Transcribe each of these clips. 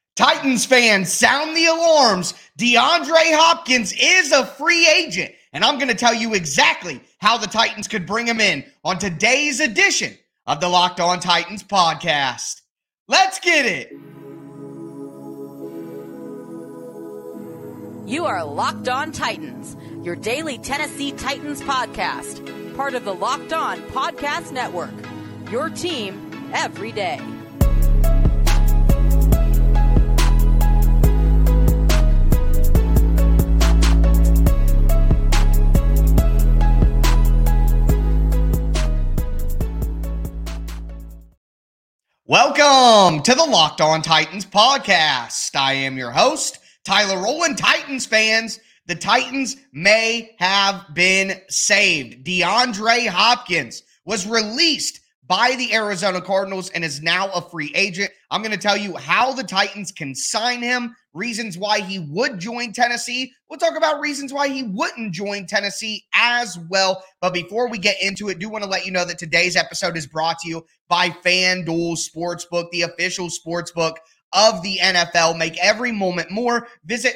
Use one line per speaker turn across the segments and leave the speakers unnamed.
Titans fans, sound the alarms. DeAndre Hopkins is a free agent, and I'm going to tell you exactly how the Titans could bring him in on today's edition of the Locked On Titans podcast. Let's get it.
You are Locked On Titans, your daily Tennessee Titans podcast, part of the Locked On Podcast Network, your team every day.
Welcome to the Locked On Titans podcast. I am your host, Tyler Rowland. Titans fans, the Titans may have been saved. DeAndre Hopkins was released by the Arizona Cardinals and is now a free agent. I'm going to tell you how the Titans can sign him, reasons why he would join Tennessee. We'll talk about reasons why he wouldn't join Tennessee as well. But before we get into it, I do want to let you know that today's episode is brought to you by FanDuel Sportsbook, the official sportsbook of the NFL. Make every moment more. Visit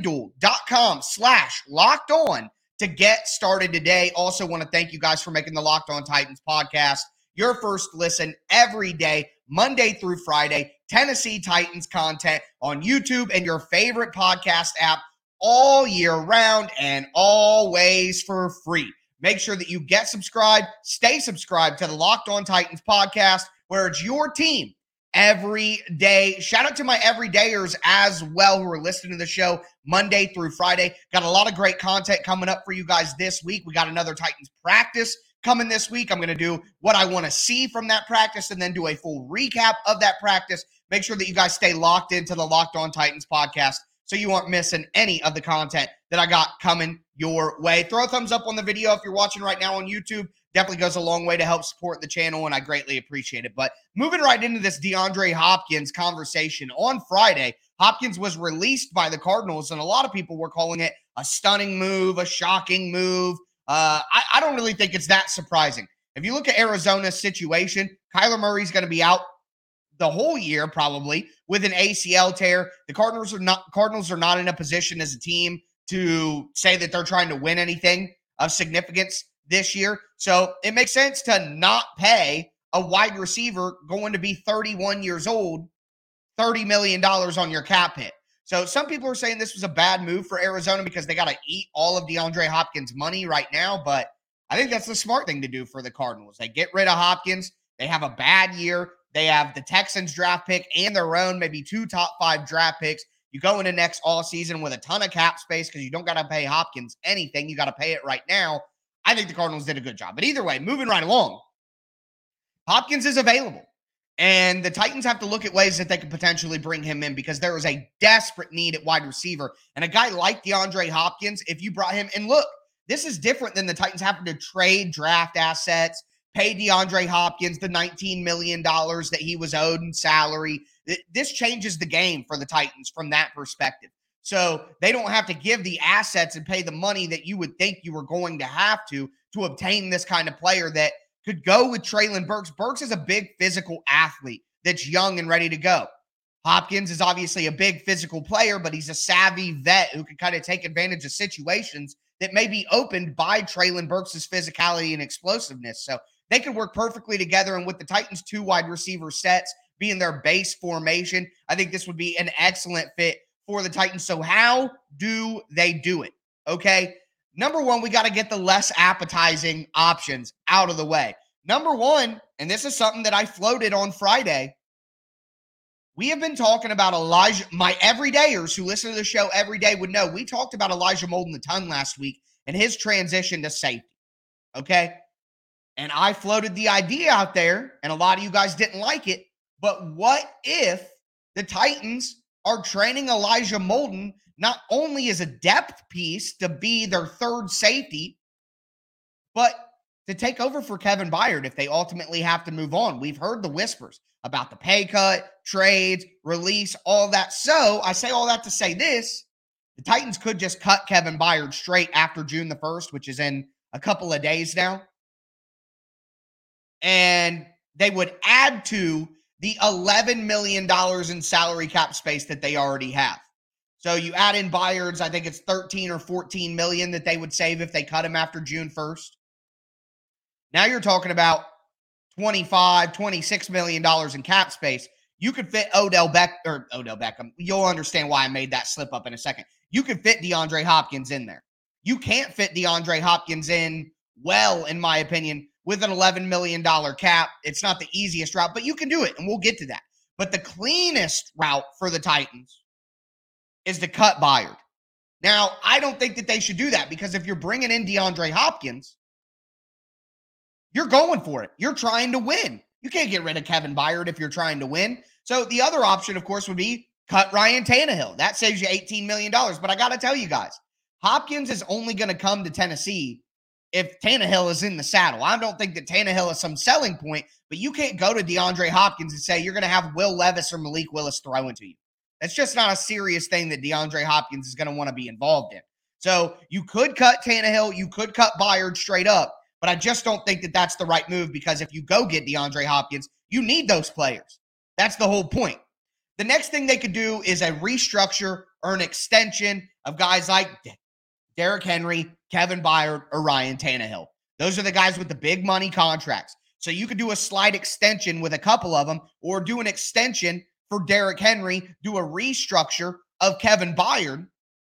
FanDuel.com/LockedOn to get started today. Also want to thank you guys for making the Locked On Titans podcast your first listen every day, Monday through Friday. Tennessee Titans content on YouTube and your favorite podcast app all year round and always for free. Make sure that you get subscribed, stay subscribed to the Locked On Titans podcast, where it's your team every day. Shout out to my everydayers as well who are listening to the show Monday through Friday. Got a lot of great content coming up for you guys this week. We got another Titans practice coming this week. I'm going to do what I want to see from that practice and then do a full recap of that practice. Make sure that you guys stay locked into the Locked On Titans podcast so you aren't missing any of the content that I got coming your way. Throw a thumbs up on the video if you're watching right now on YouTube. Definitely goes a long way to help support the channel, and I greatly appreciate it. But moving right into this DeAndre Hopkins conversation, on Friday, Hopkins was released by the Cardinals, and a lot of people were calling it a stunning move, a shocking move. I don't really think it's that surprising. If you look at Arizona's situation, Kyler Murray's going to be out the whole year probably with an ACL tear. The Cardinals are not in a position as a team to say that they're trying to win anything of significance this year. So it makes sense to not pay a wide receiver going to be 31 years old, $30 million on your cap hit. So some people are saying this was a bad move for Arizona because they got to eat all of DeAndre Hopkins' money right now. But I think that's the smart thing to do for the Cardinals. They get rid of Hopkins. They have a bad year. They have the Texans draft pick and their own, maybe 2 top 5 draft picks. You go into next all season with a ton of cap space because you don't got to pay Hopkins anything. You got to pay it right now. I think the Cardinals did a good job. But either way, moving right along, Hopkins is available. And the Titans have to look at ways that they could potentially bring him in because there is a desperate need at wide receiver. And a guy like DeAndre Hopkins, if you brought him, and look, this is different than the Titans having to trade draft assets, pay DeAndre Hopkins the $19 million that he was owed in salary. This changes the game for the Titans from that perspective. So they don't have to give the assets and pay the money that you would think you were going to have to obtain this kind of player that could go with Treylon Burks. Burks is a big physical athlete that's young and ready to go. Hopkins is obviously a big physical player, but he's a savvy vet who can kind of take advantage of situations that may be opened by Treylon Burks' physicality and explosiveness. So they could work perfectly together. And with the Titans' 2 wide receiver sets being their base formation, I think this would be an excellent fit for the Titans. So how do they do it? Okay. Number one, we got to get the less appetizing options out of the way. Number one, and this is something that I floated on Friday, we have been talking about Elijah. My everydayers who listen to the show every day would know we talked about Elijah Molden a ton last week and his transition to safety. Okay. And I floated the idea out there, and a lot of you guys didn't like it. But what if the Titans are training Elijah Molden not only as a depth piece to be their third safety, but to take over for Kevin Byard if they ultimately have to move on? We've heard the whispers about the pay cut, trades, release, all that. So I say all that to say this: the Titans could just cut Kevin Byard straight after June the 1st, which is in a couple of days now. And they would add to the $11 million in salary cap space that they already have. So you add in Byard's, I think it's 13 or 14 million that they would save if they cut him after June 1st. Now you're talking about $26 million in cap space. You could fit Odell Beckham. You'll understand why I made that slip up in a second. You could fit DeAndre Hopkins in there. You can't fit DeAndre Hopkins in well, in my opinion, with an $11 million cap. It's not the easiest route, but you can do it, and we'll get to that. But the cleanest route for the Titans is to cut Byard. Now, I don't think that they should do that, because if you're bringing in DeAndre Hopkins, you're going for it. You're trying to win. You can't get rid of Kevin Byard if you're trying to win. So the other option, of course, would be cut Ryan Tannehill. That saves you $18 million. But I got to tell you guys, Hopkins is only going to come to Tennessee if Tannehill is in the saddle. I don't think that Tannehill is some selling point, but you can't go to DeAndre Hopkins and say you're going to have Will Levis or Malik Willis throwing to you. That's just not a serious thing that DeAndre Hopkins is going to want to be involved in. So you could cut Tannehill, you could cut Byard straight up, but I just don't think that that's the right move, because if you go get DeAndre Hopkins, you need those players. That's the whole point. The next thing they could do is a restructure or an extension of guys like Derrick Henry, Kevin Byard, or Ryan Tannehill. Those are the guys with the big money contracts. So you could do a slight extension with a couple of them, or do an extension for Derrick Henry, do a restructure of Kevin Byard,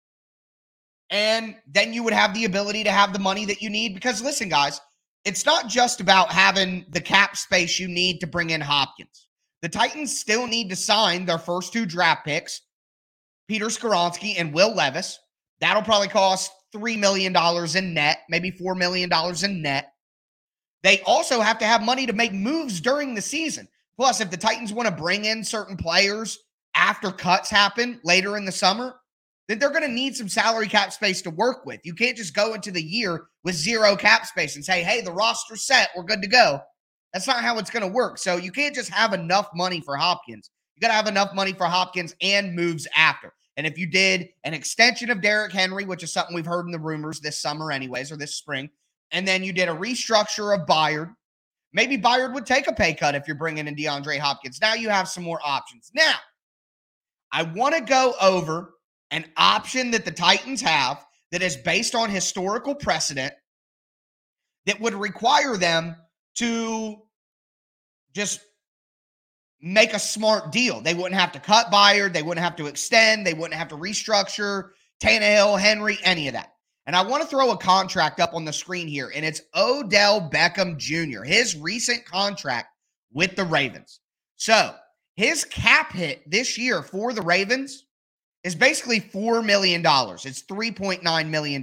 and then you would have the ability to have the money that you need. Because listen, guys, it's not just about having the cap space you need to bring in Hopkins. The Titans still need to sign their first 2 draft picks, Peter Skoronski and Will Levis. That'll probably cost $3 million in net, maybe $4 million in net. They also have to have money to make moves during the season. Plus, if the Titans want to bring in certain players after cuts happen later in the summer, then they're going to need some salary cap space to work with. You can't just go into the year with 0 cap space and say, hey, the roster's set, we're good to go. That's not how it's going to work. So you can't just have enough money for Hopkins. You got to have enough money for Hopkins and moves after. And if you did an extension of Derrick Henry, which is something we've heard in the rumors this summer anyways, or this spring, and then you did a restructure of Byard, maybe Byard would take a pay cut if you're bringing in DeAndre Hopkins. Now you have some more options. Now, I want to go over an option that the Titans have that is based on historical precedent that would require them to just make a smart deal. They wouldn't have to cut Byard. They wouldn't have to extend. They wouldn't have to restructure Tannehill, Henry, any of that. And I want to throw a contract up on the screen here, and it's Odell Beckham Jr., his recent contract with the Ravens. So his cap hit this year for the Ravens is basically $4 million. It's $3.9 million.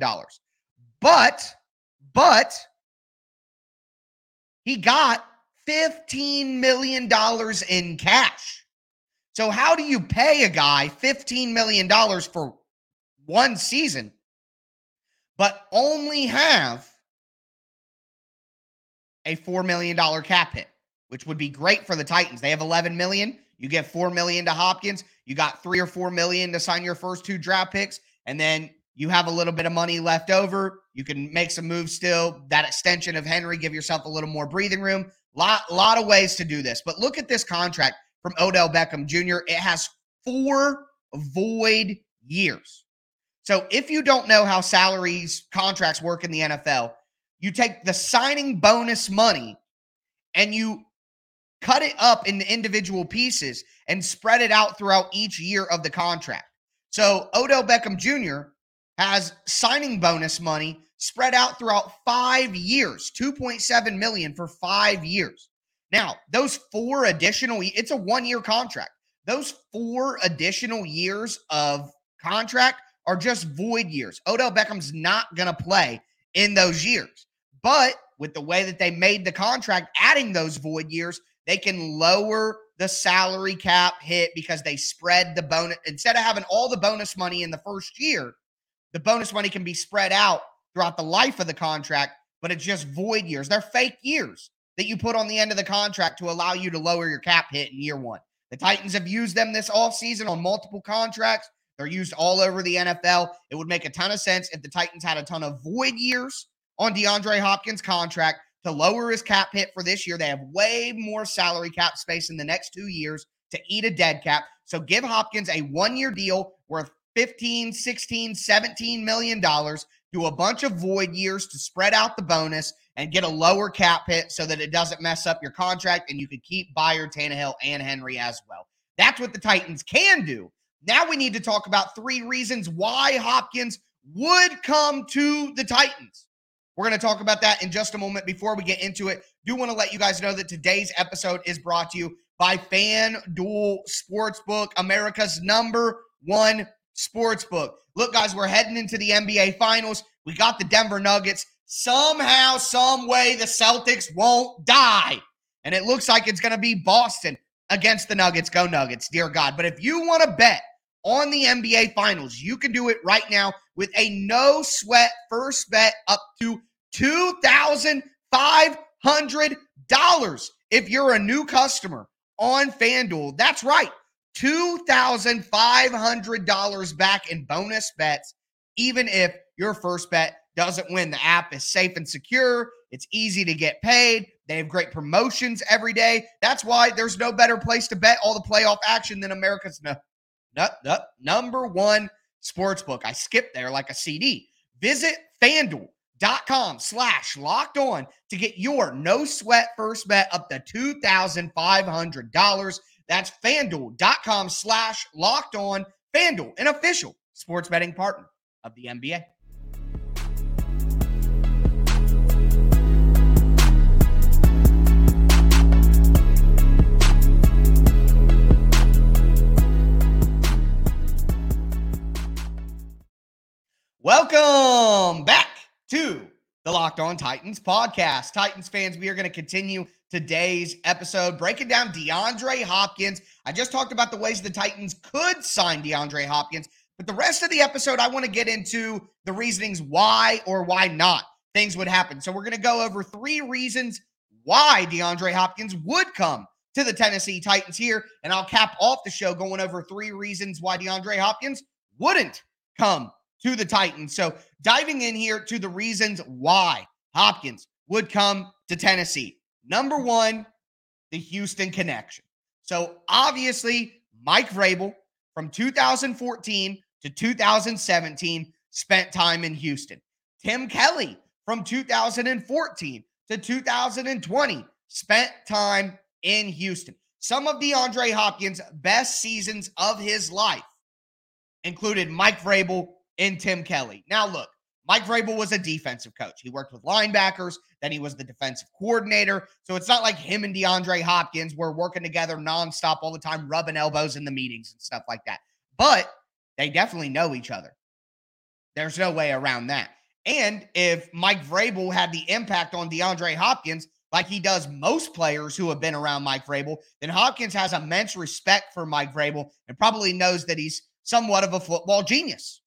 But he got $15 million in cash. So how do you pay a guy $15 million for one season, but only have a $4 million cap hit, which would be great for the Titans? They have $11 million. You get $4 million to Hopkins. You got $3 or $4 million to sign your first 2 draft picks. And then you have a little bit of money left over. You can make some moves still. That extension of Henry, give yourself a little more breathing room. Lot of ways to do this. But look at this contract from Odell Beckham Jr. It has 4 void years. So if you don't know how contracts work in the NFL, you take the signing bonus money and you cut it up into individual pieces and spread it out throughout each year of the contract. So Odell Beckham Jr. has signing bonus money spread out throughout 5 years, $2.7 million for 5 years. Now, those 4 additional, it's a 1-year contract. Those 4 additional years of contract are just void years. Odell Beckham's not going to play in those years. But with the way that they made the contract, adding those void years, they can lower the salary cap hit because they spread the bonus. Instead of having all the bonus money in the first year, the bonus money can be spread out throughout the life of the contract, but it's just void years. They're fake years that you put on the end of the contract to allow you to lower your cap hit in year 1. The Titans have used them this offseason on multiple contracts. They're used all over the NFL. It would make a ton of sense if the Titans had a ton of void years on DeAndre Hopkins' contract to lower his cap hit for this year. They have way more salary cap space in the next 2 years to eat a dead cap. So give Hopkins a 1-year deal worth $15, $16, $17 million. Do a bunch of void years to spread out the bonus and get a lower cap hit so that it doesn't mess up your contract, and you can keep Byard, Tannehill, and Henry as well. That's what the Titans can do. Now we need to talk about 3 reasons why Hopkins would come to the Titans. We're going to talk about that in just a moment. Before we get into it, do want to let you guys know that today's episode is brought to you by FanDuel Sportsbook, America's #1 sportsbook. Look, guys, we're heading into the NBA Finals. We got the Denver Nuggets. Somehow, some way, the Celtics won't die. And it looks like it's going to be Boston against the Nuggets. Go Nuggets, dear God. But if you want to bet on the NBA Finals, you can do it right now with a no-sweat first bet up to $2,500 if you're a new customer on FanDuel. That's right, $2,500 back in bonus bets, even if your first bet doesn't win. The app is safe and secure. It's easy to get paid. They have great promotions every day. That's why there's no better place to bet all the playoff action than America's #1 sportsbook. I skipped there like a CD. Visit FanDuel.com/lockedon to get your no-sweat first bet up to $2,500. That's FanDuel.com/lockedon. FanDuel, an official sports betting partner of the NBA. Welcome back to the Locked On Titans podcast. Titans fans, we are going to continue today's episode breaking down DeAndre Hopkins. I just talked about the ways the Titans could sign DeAndre Hopkins, but the rest of the episode, I want to get into the reasonings why or why not things would happen. So we're going to go over 3 reasons why DeAndre Hopkins would come to the Tennessee Titans here, and I'll cap off the show going over 3 reasons why DeAndre Hopkins wouldn't come to the Titans. So diving in here to the reasons why Hopkins would come to Tennessee. Number 1, the Houston connection. So obviously, Mike Vrabel from 2014 to 2017 spent time in Houston. Tim Kelly from 2014 to 2020 spent time in Houston. Some of DeAndre Hopkins' best seasons of his life included Mike Vrabel and Tim Kelly. Now, look, Mike Vrabel was a defensive coach. He worked with linebackers, then he was the defensive coordinator. So it's not like him and DeAndre Hopkins were working together nonstop all the time, rubbing elbows in the meetings and stuff like that. But they definitely know each other. There's no way around that. And if Mike Vrabel had the impact on DeAndre Hopkins, like he does most players who have been around Mike Vrabel, then Hopkins has immense respect for Mike Vrabel and probably knows that he's somewhat of a football genius.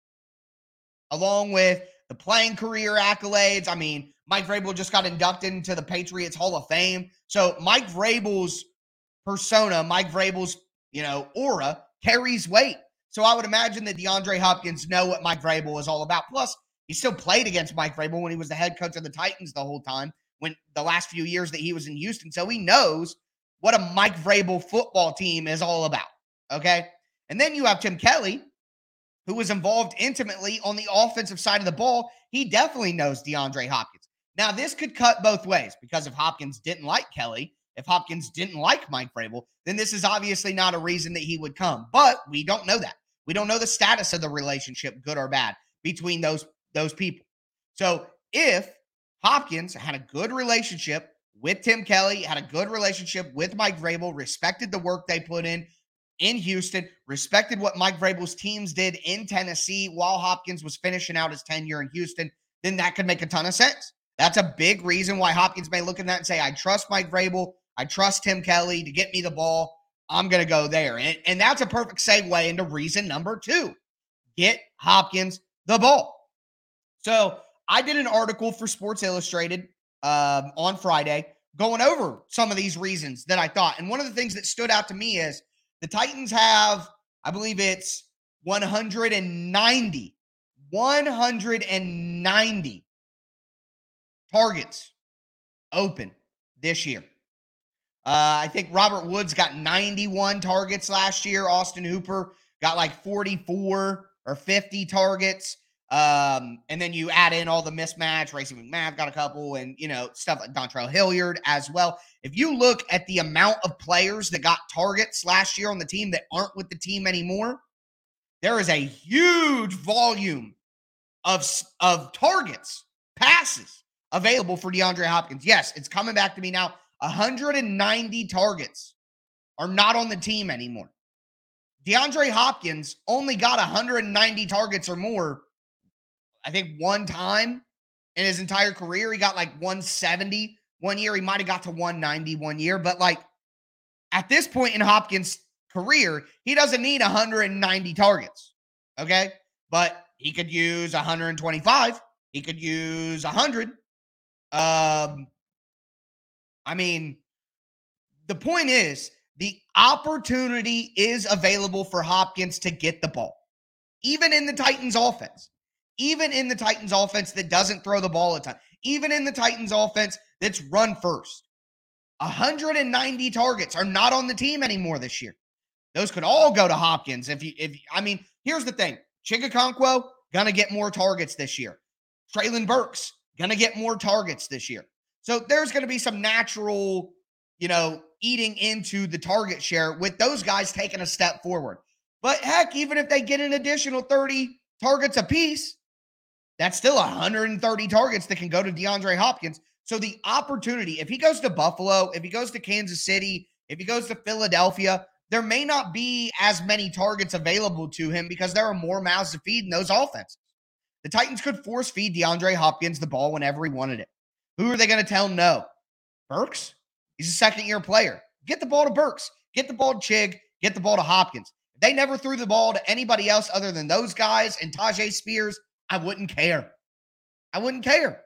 Along with the playing career accolades. I mean, Mike Vrabel just got inducted into the Patriots Hall of Fame. So Mike Vrabel's persona, Mike Vrabel's, aura carries weight. So I would imagine that DeAndre Hopkins know what Mike Vrabel is all about. Plus, he still played against Mike Vrabel when he was the head coach of the Titans the whole time, when the last few years that he was in Houston. So he knows what a Mike Vrabel football team is all about. Okay. And then you have Tim Kelly, who was involved intimately on the offensive side of the ball. He definitely knows DeAndre Hopkins. Now, this could cut both ways, because if Hopkins didn't like Kelly, if Hopkins didn't like Mike Vrabel, then this is obviously not a reason that he would come. But we don't know that. We don't know the status of the relationship, good or bad, between those people. So if Hopkins had a good relationship with Tim Kelly, had a good relationship with Mike Vrabel, respected the work they put in Houston, respected what Mike Vrabel's teams did in Tennessee while Hopkins was finishing out his tenure in Houston, then that could make a ton of sense. That's a big reason why Hopkins may look at that and say, I trust Mike Vrabel, I trust Tim Kelly to get me the ball. I'm going to go there. And that's a perfect segue into reason number 2. Get Hopkins the ball. So I did an article for Sports Illustrated on Friday going over some of these reasons that I thought. And one of the things that stood out to me is the Titans have, I believe it's 190 targets open this year. I think Robert Woods got 91 targets last year. Austin Hooper got like 44 or 50 targets. And then you add in all the mismatch. Racing McMath got a couple, and, stuff like Dontrell Hilliard as well. If you look at the amount of players that got targets last year on the team that aren't with the team anymore, there is a huge volume of targets, passes available for DeAndre Hopkins. Yes, it's coming back to me now. 190 targets are not on the team anymore. DeAndre Hopkins only got 190 targets or more, I think, one time in his entire career. He got like 170 one year. He might have got to 190 one year. But at this point in Hopkins' career, he doesn't need 190 targets. Okay? But he could use 125. He could use 100. The point is, the opportunity is available for Hopkins to get the ball. Even in the Titans offense. Even in the Titans offense that doesn't throw the ball a ton. Even in the Titans offense that's run first. 190 targets are not on the team anymore this year. Those could all go to Hopkins. Here's the thing. Chig Okonkwo, going to get more targets this year. Treylon Burks, going to get more targets this year. So there's going to be some natural, eating into the target share with those guys taking a step forward. But heck, even if they get an additional 30 targets apiece, that's still 130 targets that can go to DeAndre Hopkins. So the opportunity, if he goes to Buffalo, if he goes to Kansas City, if he goes to Philadelphia, there may not be as many targets available to him because there are more mouths to feed in those offenses. The Titans could force feed DeAndre Hopkins the ball whenever he wanted it. Who are they going to tell no? Burks? He's a second-year player. Get the ball to Burks. Get the ball to Chig. Get the ball to Hopkins. If they never threw the ball to anybody else other than those guys and Tajay Spears, I wouldn't care. I wouldn't care.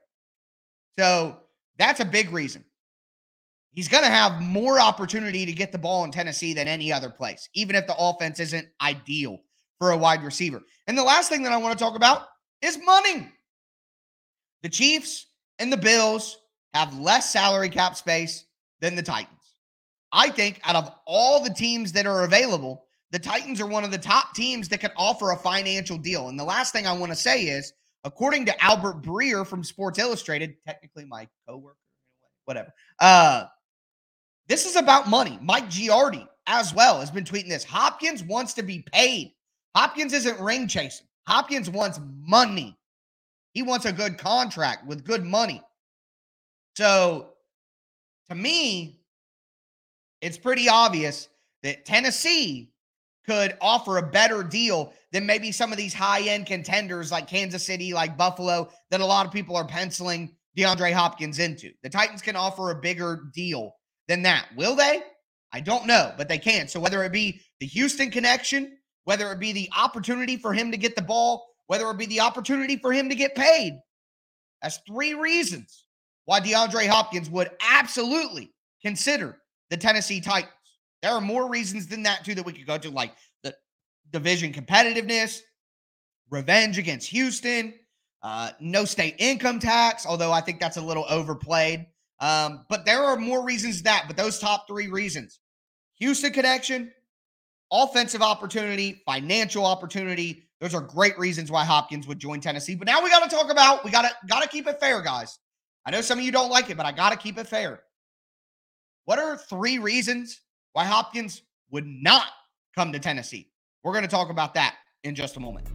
So that's a big reason. He's going to have more opportunity to get the ball in Tennessee than any other place, even if the offense isn't ideal for a wide receiver. And the last thing that I want to talk about is money. The Chiefs and the Bills have less salary cap space than the Titans. I think out of all the teams that are available, the Titans are one of the top teams that can offer a financial deal. And the last thing I want to say is, according to Albert Breer from Sports Illustrated, technically my coworker, whatever, this is about money. Mike Giardi as well has been tweeting this. Hopkins wants to be paid. Hopkins isn't ring chasing. Hopkins wants money. He wants a good contract with good money. So, to me, it's pretty obvious that Tennessee could offer a better deal than maybe some of these high-end contenders like Kansas City, like Buffalo, that a lot of people are penciling DeAndre Hopkins into. The Titans can offer a bigger deal than that. Will they? I don't know, but they can. So whether it be the Houston connection, whether it be the opportunity for him to get the ball, whether it be the opportunity for him to get paid, that's three reasons why DeAndre Hopkins would absolutely consider the Tennessee Titans. There are more reasons than that, too, that we could go to, like the division competitiveness, revenge against Houston, no state income tax, although I think that's a little overplayed. But there are more reasons than that. But those top three reasons: Houston connection, offensive opportunity, financial opportunity. Those are great reasons why Hopkins would join Tennessee. But now we got to talk about, we got to keep it fair, guys. I know some of you don't like it, but I got to keep it fair. What are three reasons why Hopkins would not come to Tennessee? We're going to talk about that in just a moment.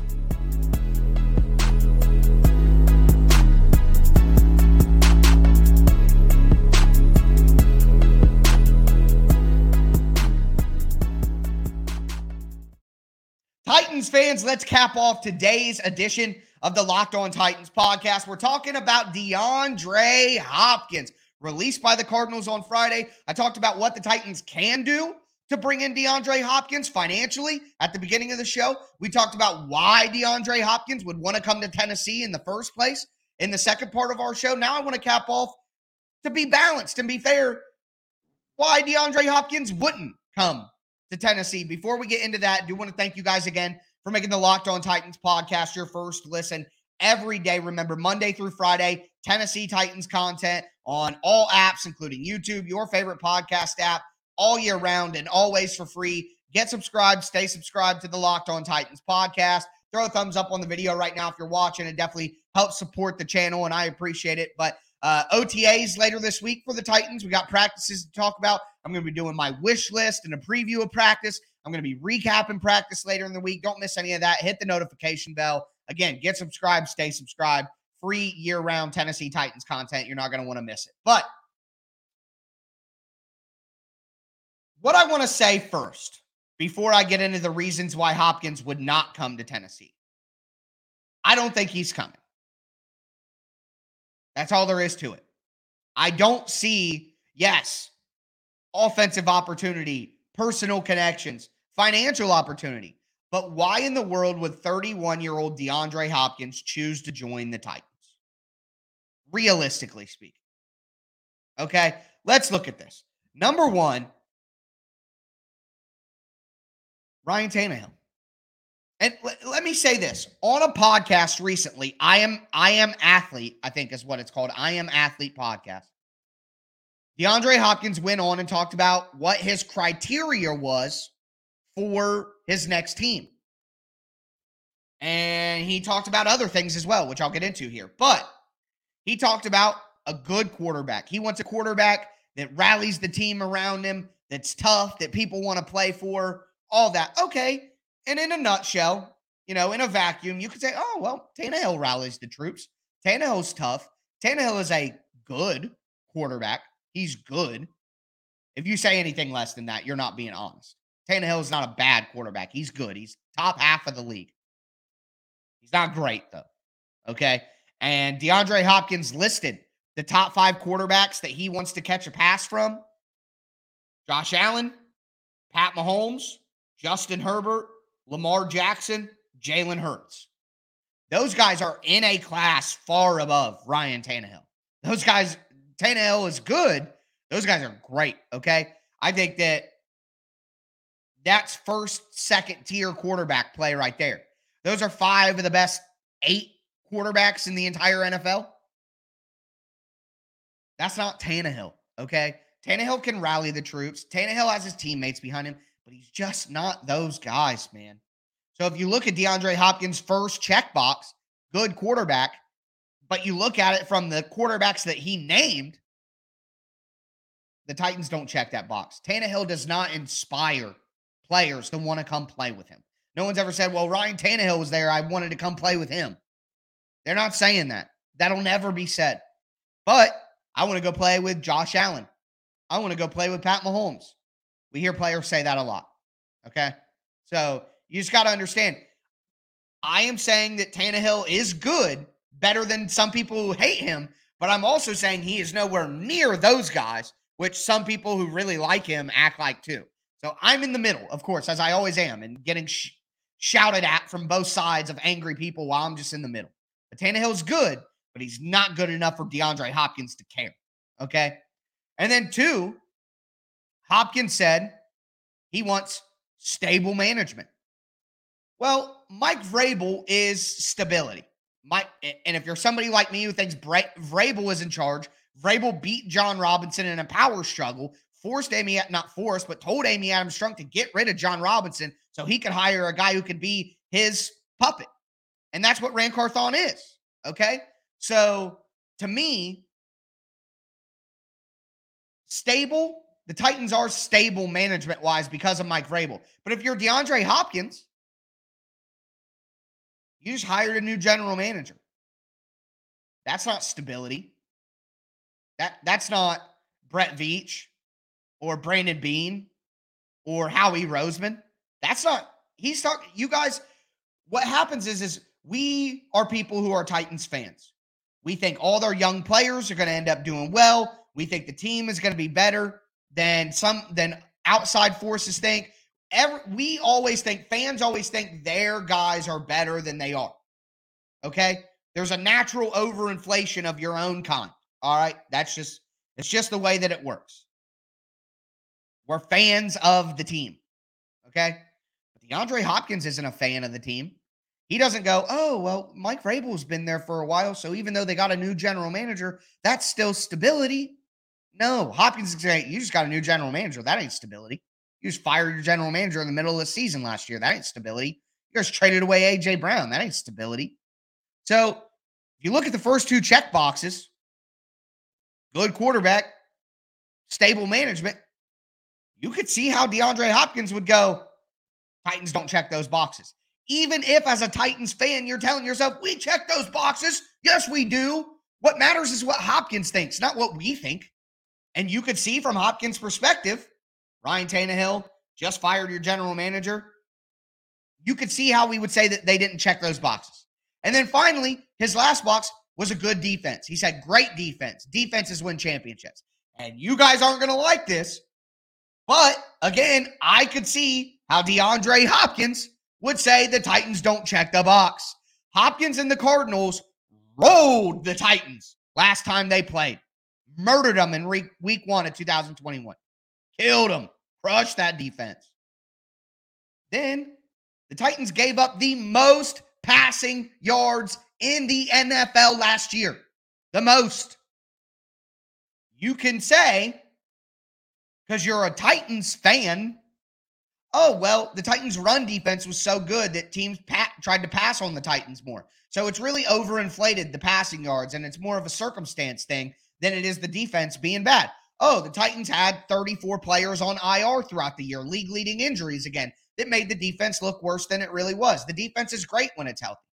Titans fans, let's cap off today's edition of the Locked On Titans podcast. We're talking about DeAndre Hopkins, released by the Cardinals on Friday. I talked about what the Titans can do to bring in DeAndre Hopkins financially at the beginning of the show. We talked about why DeAndre Hopkins would want to come to Tennessee in the first place in the second part of our show. Now I want to cap off, to be balanced and be fair, why DeAndre Hopkins wouldn't come to Tennessee. Before we get into that, I do want to thank you guys again for making the Locked On Titans podcast your first listen every day. Remember, Monday through Friday, Tennessee Titans content on all apps, including YouTube, your favorite podcast app, all year round and always for free. Get subscribed, stay subscribed to the Locked On Titans podcast. Throw a thumbs up on the video right now if you're watching. It definitely helps support the channel, and I appreciate it. But OTAs later this week for the Titans. We got practices to talk about. I'm going to be doing my wish list and a preview of practice. I'm going to be recapping practice later in the week. Don't miss any of that. Hit the notification bell. Again, get subscribed, stay subscribed. Free year-round Tennessee Titans content. You're not going to want to miss it. But what I want to say first, before I get into the reasons why Hopkins would not come to Tennessee, I don't think he's coming. That's all there is to it. I don't see, yes, offensive opportunity, personal connections, financial opportunity. But why in the world would 31-year-old DeAndre Hopkins choose to join the Titans? Realistically speaking. Okay, let's look at this. Number one, Ryan Tannehill. And let me say this. On a podcast recently, I Am Athlete, I think is what it's called. I Am Athlete podcast. DeAndre Hopkins went on and talked about what his criteria was for his next team. And he talked about other things as well, which I'll get into here. But he talked about a good quarterback. He wants a quarterback that rallies the team around him, that's tough, that people want to play for, all that. Okay. And in a nutshell, in a vacuum, you could say, oh, well, Tannehill rallies the troops. Tannehill's tough. Tannehill is a good quarterback. He's good. If you say anything less than that, you're not being honest. Tannehill is not a bad quarterback. He's good. He's top half of the league. He's not great, though. Okay? And DeAndre Hopkins listed the top 5 quarterbacks that he wants to catch a pass from. Josh Allen, Pat Mahomes, Justin Herbert, Lamar Jackson, Jalen Hurts. Those guys are in a class far above Ryan Tannehill. Those guys, Tannehill is good. Those guys are great, okay? I think that's first, second tier quarterback play right there. Those are 5 of the best 8 quarterbacks in the entire NFL. That's not Tannehill, okay? Tannehill can rally the troops. Tannehill has his teammates behind him, but he's just not those guys, man. So if you look at DeAndre Hopkins' first checkbox, good quarterback, but you look at it from the quarterbacks that he named, the Titans don't check that box. Tannehill does not inspire players to want to come play with him. No one's ever said, well, Ryan Tannehill was there. I wanted to come play with him. They're not saying that. That'll never be said. But I want to go play with Josh Allen. I want to go play with Pat Mahomes. We hear players say that a lot. Okay? So you just got to understand. I am saying that Tannehill is good, better than some people who hate him, but I'm also saying he is nowhere near those guys, which some people who really like him act like too. So I'm in the middle, of course, as I always am, and getting shouted at from both sides of angry people while I'm just in the middle. But Tannehill's good, but he's not good enough for DeAndre Hopkins to care. Okay? And then 2, Hopkins said he wants stable management. Well, Mike Vrabel is stability. And if you're somebody like me who thinks Vrabel is in charge, Vrabel beat John Robinson in a power struggle, told Amy Adams Strunk to get rid of John Robinson so he could hire a guy who could be his puppet. And that's what Ran Carthon is. Okay? So, to me, stable, the Titans are stable management-wise because of Mike Vrabel. But if you're DeAndre Hopkins, you just hired a new general manager. That's not stability. That's not Brett Veach or Brandon Beane or Howie Roseman. That's not, you guys, what happens is we are people who are Titans fans. We think all their young players are going to end up doing well. We think the team is going to be better than outside forces think. Fans always think their guys are better than they are. Okay? There's a natural overinflation of your own kind. All right? It's just the way that it works. We're fans of the team. Okay? But DeAndre Hopkins isn't a fan of the team. He doesn't go, oh, well, Mike Vrabel's been there for a while, so even though they got a new general manager, that's still stability. No, Hopkins is saying, you just got a new general manager. That ain't stability. You just fired your general manager in the middle of the season last year. That ain't stability. You just traded away A.J. Brown. That ain't stability. So if you look at the first two check boxes, good quarterback, stable management, you could see how DeAndre Hopkins would go, Titans don't check those boxes. Even if, as a Titans fan, you're telling yourself, we check those boxes. Yes, we do. What matters is what Hopkins thinks, not what we think. And you could see from Hopkins' perspective, Ryan Tannehill just fired your general manager. You could see how we would say that they didn't check those boxes. And then finally, his last box was a good defense. He said, great defense. Defenses win championships. And you guys aren't going to like this. But again, I could see how DeAndre Hopkins would say the Titans don't check the box. Hopkins and the Cardinals rolled the Titans last time they played. Murdered them in week 1 of 2021. Killed them. Crushed that defense. Then the Titans gave up the most passing yards in the NFL last year. The most. You can say, because you're a Titans fan, oh, well, the Titans' run defense was so good that teams tried to pass on the Titans more. So it's really overinflated, the passing yards, and it's more of a circumstance thing than it is the defense being bad. Oh, the Titans had 34 players on IR throughout the year, league-leading injuries again, that made the defense look worse than it really was. The defense is great when it's healthy.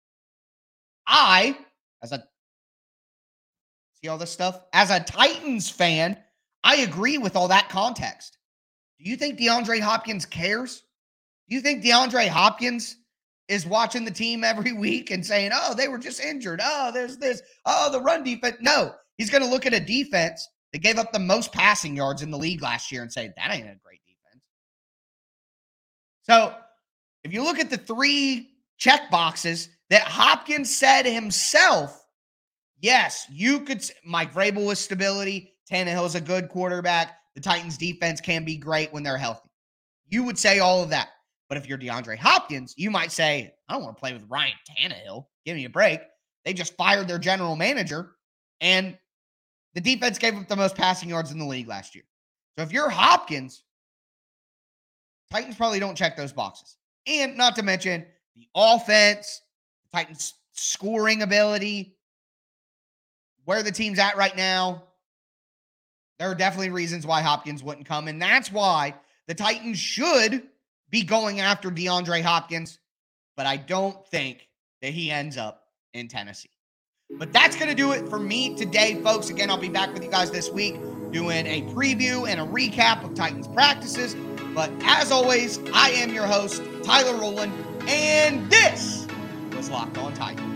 See all this stuff? As a Titans fan, I agree with all that context. Do you think DeAndre Hopkins cares? Do you think DeAndre Hopkins is watching the team every week and saying, oh, they were just injured. Oh, there's this. Oh, the run defense. No, he's going to look at a defense that gave up the most passing yards in the league last year and say, that ain't a great defense. So if you look at the 3 check boxes that Hopkins said himself, yes, you could. Mike Vrabel was stability. Tannehill's a good quarterback. The Titans defense can be great when they're healthy. You would say all of that. But if you're DeAndre Hopkins, you might say, I don't want to play with Ryan Tannehill. Give me a break. They just fired their general manager, and the defense gave up the most passing yards in the league last year. So if you're Hopkins, Titans probably don't check those boxes. And not to mention the offense, the Titans' scoring ability, where the team's at right now. There are definitely reasons why Hopkins wouldn't come, and that's why the Titans should be going after DeAndre Hopkins, but I don't think that he ends up in Tennessee. But that's going to do it for me today, folks. Again, I'll be back with you guys this week doing a preview and a recap of Titans practices. But as always, I am your host, Tyler Rowland, and this was Locked On Titans.